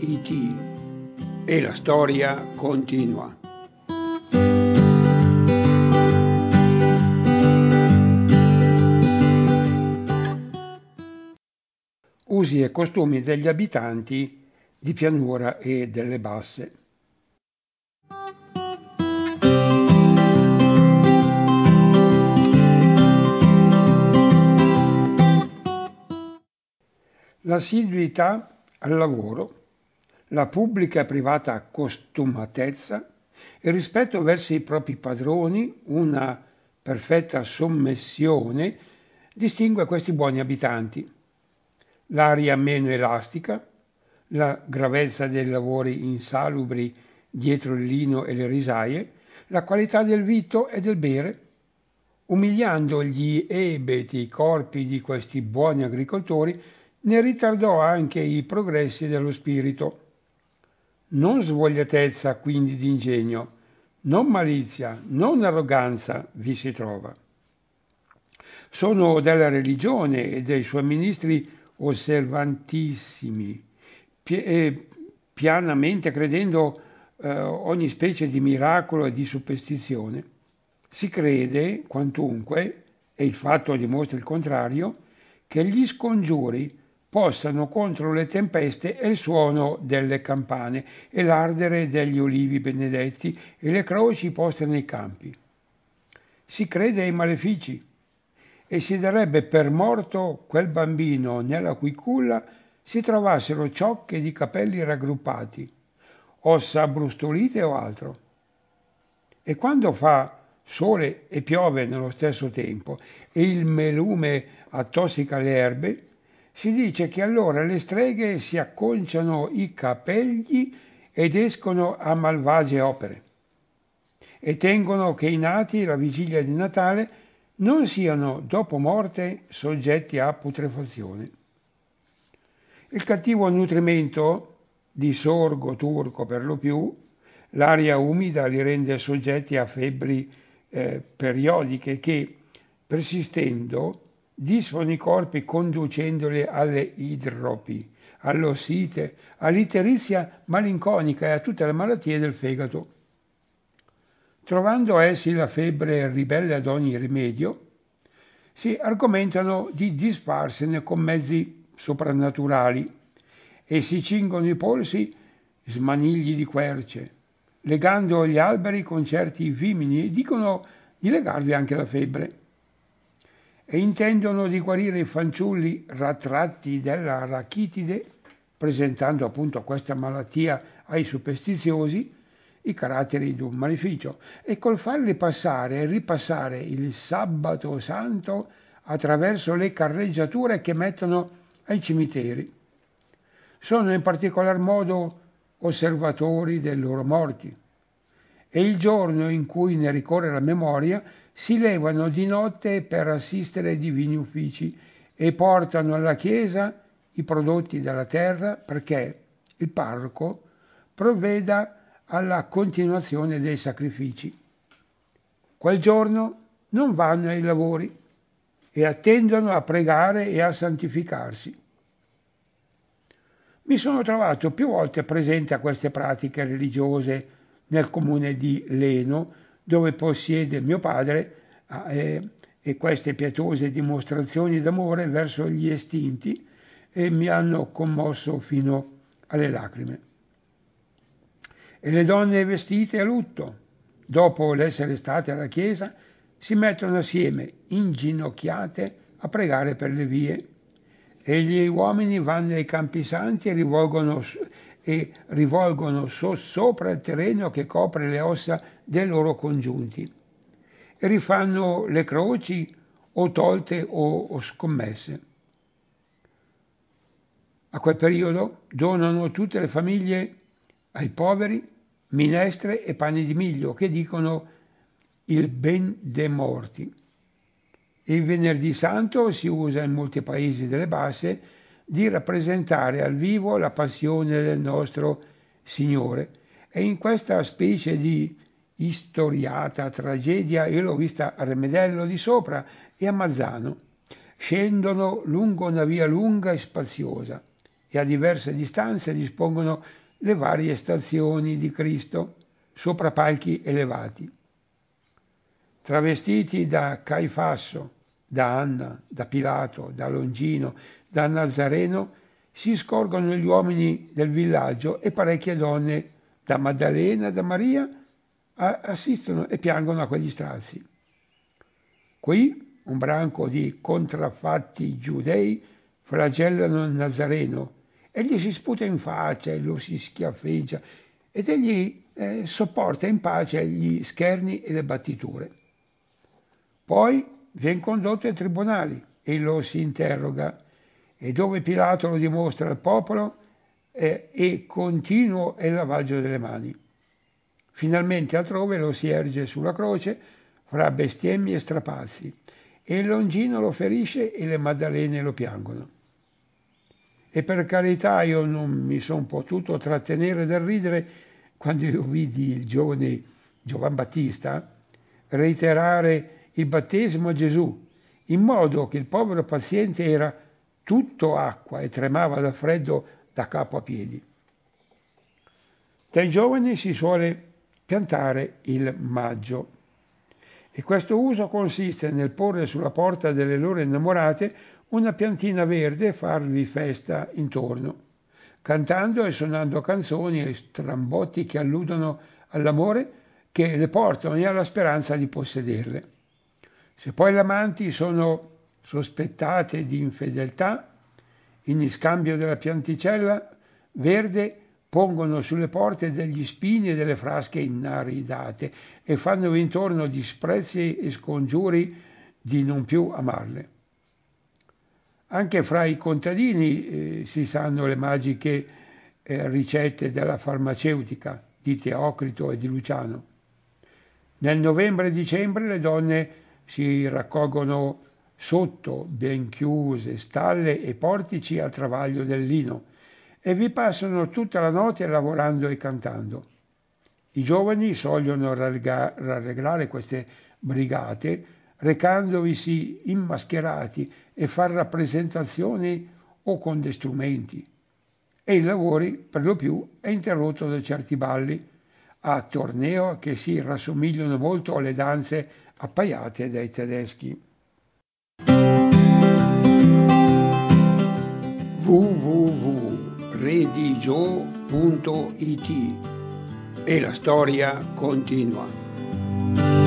IT e la storia continua. Usi e costumi degli abitanti di pianura e delle basse. L'assiduità al lavoro, la pubblica e privata costumatezza, il rispetto verso i propri padroni, una perfetta sommessione distingue questi buoni abitanti. L'aria meno elastica, la gravezza dei lavori insalubri dietro il lino e le risaie, la qualità del vito e del bere, umiliando gli ebeti corpi di questi buoni agricoltori, ne ritardò anche i progressi dello spirito. Non svogliatezza quindi d'ingegno, non malizia, non arroganza vi si trova. Sono della religione e dei suoi ministri osservantissimi, pianamente credendo ogni specie di miracolo e di superstizione. Si crede, quantunque, e il fatto dimostra il contrario, che gli scongiuri possano contro le tempeste e il suono delle campane e l'ardere degli olivi benedetti e le croci poste nei campi. Si crede ai malefici e si darebbe per morto quel bambino nella cui culla si trovassero ciocche di capelli raggruppati, ossa abbrustolite o altro. E quando fa sole e piove nello stesso tempo e il melume attossica le erbe, si dice che allora le streghe si acconciano i capegli ed escono a malvagie opere e tengono che i nati la vigilia di Natale non siano dopo morte soggetti a putrefazione. Il cattivo nutrimento, di sorgo turco per lo più, l'aria umida li rende soggetti a febbri periodiche che, persistendo, disfano i corpi conducendoli alle idropi, all'ossite, all'itterizia malinconica e a tutte le malattie del fegato. Trovando essi la febbre ribelle ad ogni rimedio, si argomentano di disfarsene con mezzi soprannaturali e si cingono i polsi smanigli di querce, legando gli alberi con certi vimini e dicono di legarvi anche la febbre. E intendono di guarire i fanciulli rattratti della rachitide, presentando appunto questa malattia ai superstiziosi, i caratteri di un maleficio, e col farli passare e ripassare il sabato santo attraverso le carreggiature che mettono ai cimiteri. Sono in particolar modo osservatori dei loro morti e il giorno in cui ne ricorre la memoria si levano di notte per assistere ai divini uffici e portano alla chiesa i prodotti della terra perché il parroco provveda alla continuazione dei sacrifici. Quel giorno non vanno ai lavori e attendono a pregare e a santificarsi. Mi sono trovato più volte presente a queste pratiche religiose nel comune di Leno, dove possiede mio padre, e queste pietose dimostrazioni d'amore verso gli estinti mi hanno commosso fino alle lacrime. E le donne vestite a lutto, dopo l'essere state alla chiesa, si mettono assieme, inginocchiate, a pregare per le vie. E gli uomini vanno ai campi santi e rivolgono sopra il terreno che copre le ossa dei loro congiunti. E rifanno le croci o tolte o scommesse. A quel periodo donano tutte le famiglie ai poveri minestre e pani di miglio che dicono il ben dei morti. Il venerdì santo si usa in molti paesi delle basse di rappresentare al vivo la passione del nostro Signore e in questa specie di istoriata tragedia io l'ho vista a Remedello di Sopra e a Mazzano. Scendono lungo una via lunga e spaziosa e a diverse distanze dispongono le varie stazioni di Cristo sopra palchi elevati. Travestiti da Caifasso, da Anna, da Pilato, da Longino, da Nazareno, si scorgono gli uomini del villaggio e parecchie donne, da Maddalena, da Maria, assistono e piangono a quegli strazi. Qui un branco di contraffatti giudei flagellano il Nazareno, egli si sputa in faccia e lo si schiaffeggia ed egli sopporta in pace gli scherni e le battiture. Poi viene condotto ai tribunali e lo si interroga, e dove Pilato lo dimostra al popolo e continuo è il lavaggio delle mani. Finalmente altrove lo si erge sulla croce fra bestemmie e strapazzi, e il Longino lo ferisce e le Maddalene lo piangono. E per carità io non mi sono potuto trattenere dal ridere quando io vidi il giovane Giovan Battista reiterare il battesimo a Gesù, in modo che il povero paziente era tutto acqua e tremava da freddo da capo a piedi. Dai giovani si suole piantare il maggio, e questo uso consiste nel porre sulla porta delle loro innamorate una piantina verde e farvi festa intorno, cantando e suonando canzoni e strambotti che alludono all'amore che le portano e alla speranza di possederle. Se poi le amanti sono sospettate di infedeltà, in scambio della pianticella verde pongono sulle porte degli spini e delle frasche inaridate e fanno intorno disprezzi e scongiuri di non più amarle. Anche fra i contadini si sanno le magiche ricette della farmaceutica di Teocrito e di Luciano. Nel novembre e dicembre le donne si raccolgono sotto ben chiuse stalle e portici al travaglio del lino e vi passano tutta la notte lavorando e cantando. I giovani sogliono rallegrare queste brigate recandovisi immascherati e far rappresentazioni o con dei strumenti. E i lavori, per lo più, è interrotto da certi balli a torneo che si rassomigliano molto alle danze appaiate dai tedeschi. www.redigio.it e la storia continua.